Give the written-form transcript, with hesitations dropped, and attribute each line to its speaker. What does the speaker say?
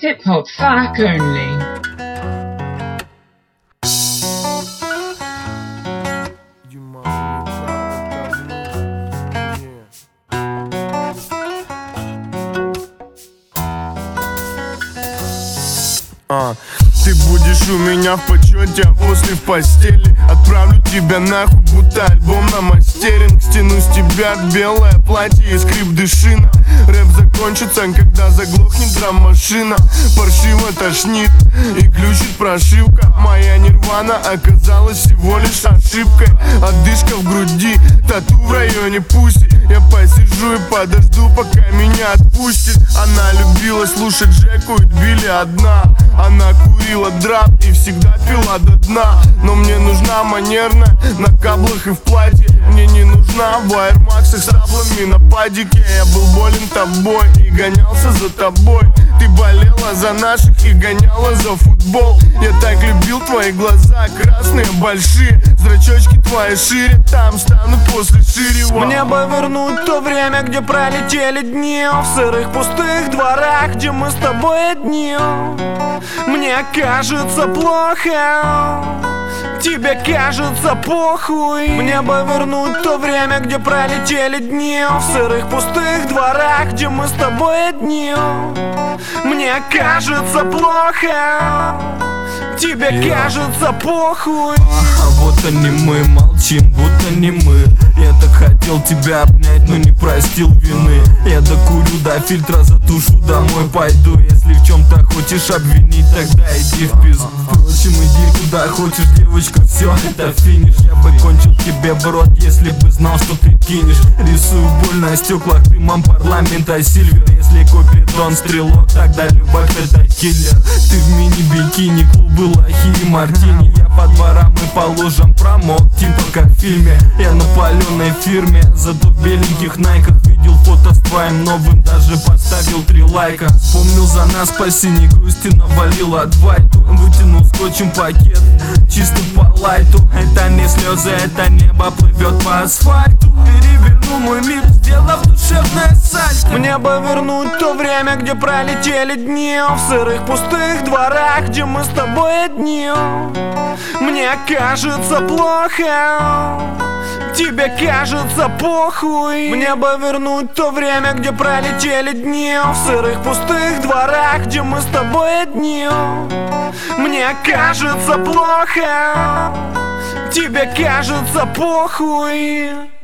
Speaker 1: Hip hop fuck only.
Speaker 2: Ты будешь у меня в почете, а после в постели отправлю тебя нахуй, будто альбом на мастеринг. Стяну с тебя белое платье и скрип дышина. Рэп закончится, когда заглохнет драм-машина. Паршиво тошнит и глючит прошивка. Моя нирвана оказалась всего лишь ошибкой. Отдышка в груди, тату в районе пусти. Я посижу и подожду, пока меня отпустит. Она любила слушать Джеку и Билли одна. Она курила драп и всегда пила до дна. Но мне нужна манерная, на каблах и в платье. Мне не нужна в аэрмаксах с таблами на падике. Я был болен тобой и гонялся за тобой. Ты болела за наших и гоняла за футбол. Я так любил твои глаза, красные, большие. Зрачочки твои шире, там станут после шире.
Speaker 3: Мне бы вернуть то время, где пролетели дни, в сырых пустых дворах, где мы с тобой одни. Мне кажется плохо, тебе кажется похуй. Мне бы вернуть то время, где пролетели дни, в сырых пустых дворах, где мы с тобой одни. Мне кажется плохо, тебе кажется похуй.
Speaker 4: А вот они мы, молчим, будто не мы. Я так хотел тебя обнять, но не простил вины. Я докурю до фильтра, затушу, домой пойду. Если в чем-то хочешь обвинить, тогда иди в пизду. Впрочем, иди куда хочешь, девочка, все, это финиш. Я бы кончил тебе в рот, если бы знал, что ты кинешь. Рисую боль на стеклах дымом парламента Сильвер. Если Купидон стрелок, тогда любовь это киллер. Ты в мини-бикини, клубы, лохи и мартини. Я по дворам и по лужам промок, типа как в фильме. Я на паленой фирме, зато в беленьких найках. Видел фото с твоим новым, даже поставил 3 лайка. Вспомнил за нас по синей грусти, навалил отвайту. Вытянул скотчем пакет, чисто по лайту. Это не слезы, это небо плывет по асфальту. Перевернул мой мир, сделав душевное сальто.
Speaker 3: Мне бы вернуть то время, где пролетели дни, в сырых пустых дворах, где мы с тобой одни. Мне кажется плохо, тебе кажется похуй. Мне бы вернуть то время, где пролетели дни, в сырых пустых дворах, где мы с тобой одни. Мне кажется плохо, тебе кажется похуй.